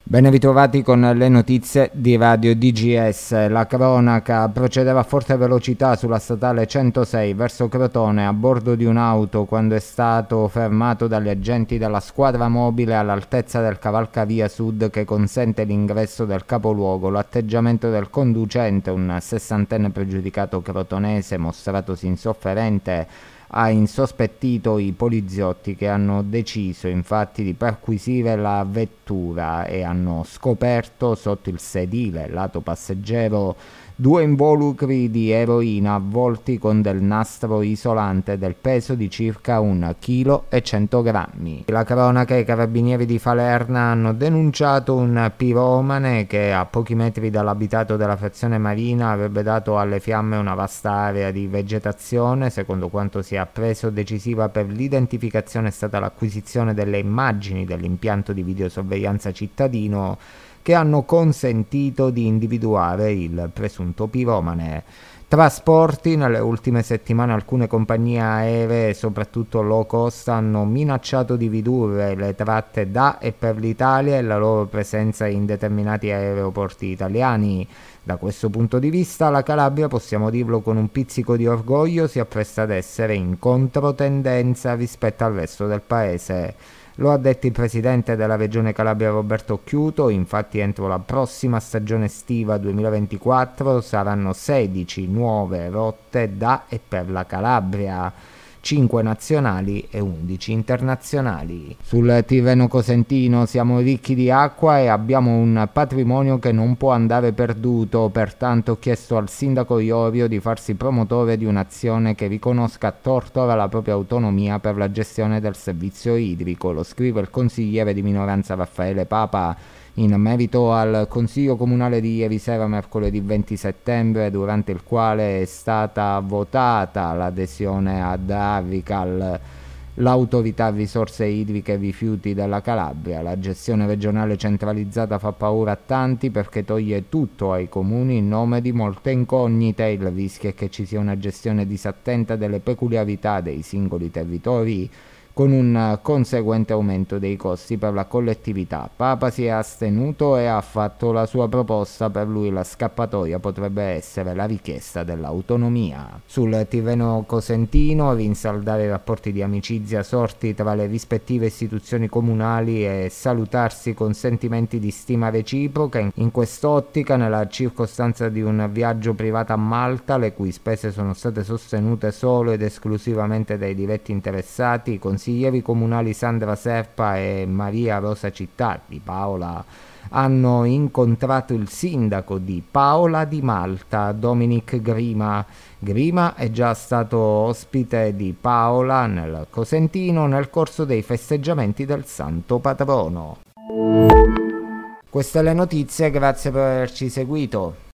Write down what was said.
Ben ritrovati con le notizie di Radio DGS. La cronaca procedeva a forte velocità sulla statale 106 verso Crotone a bordo di un'auto quando è stato fermato dagli agenti della squadra mobile all'altezza del cavalcavia sud che consente l'ingresso del capoluogo. L'atteggiamento del conducente, un sessantenne pregiudicato crotonese mostratosi insofferente, ha insospettito i poliziotti che hanno deciso infatti di perquisire la vettura e hanno scoperto sotto il sedile lato passeggero 2 involucri di eroina avvolti con del nastro isolante del peso di circa 1,1 kg. La cronaca e i carabinieri di Falerna hanno denunciato un piromane che a pochi metri dall'abitato della frazione Marina avrebbe dato alle fiamme una vasta area di vegetazione. Secondo quanto si è appreso, decisiva per l'identificazione è stata l'acquisizione delle immagini dell'impianto di videosorveglianza cittadino che hanno consentito di individuare il presunto piromane. Trasporti: nelle ultime settimane alcune compagnie aeree, soprattutto low cost, hanno minacciato di ridurre le tratte da e per l'Italia e la loro presenza in determinati aeroporti italiani. Da questo punto di vista la Calabria, possiamo dirlo con un pizzico di orgoglio, si appresta ad essere in controtendenza rispetto al resto del paese. Lo ha detto il presidente della regione Calabria Roberto Occhiuto. Infatti entro la prossima stagione estiva 2024 saranno 16 nuove rotte da e per la Calabria, 5 nazionali e 11 internazionali. Sul Tirreno Cosentino siamo ricchi di acqua e abbiamo un patrimonio che non può andare perduto, pertanto ho chiesto al sindaco Iorio di farsi promotore di un'azione che riconosca a Tortora la propria autonomia per la gestione del servizio idrico. Lo scrive il consigliere di minoranza Raffaele Papa in merito al Consiglio Comunale di ieri sera, mercoledì 20 settembre, durante il quale è stata votata l'adesione ad Avical, l'autorità risorse idriche e rifiuti della Calabria. La gestione regionale centralizzata fa paura a tanti perché toglie tutto ai comuni in nome di molte incognite. Il rischio è che ci sia una gestione disattenta delle peculiarità dei singoli territori, con un conseguente aumento dei costi per la collettività. Papa si è astenuto e ha fatto la sua proposta. Per lui la scappatoia potrebbe essere la richiesta dell'autonomia. Sul Tirreno Cosentino, rinsaldare i rapporti di amicizia sorti tra le rispettive istituzioni comunali e salutarsi con sentimenti di stima reciproca. In quest'ottica, nella circostanza di un viaggio privato a Malta, le cui spese sono state sostenute solo ed esclusivamente dai diretti interessati, i consiglieri comunali Sandra Serpa e Maria Rosa Città di Paola hanno incontrato il sindaco di Paola di Malta, Dominic Grima. Grima è già stato ospite di Paola nel Cosentino nel corso dei festeggiamenti del Santo Patrono. Queste le notizie, grazie per averci seguito.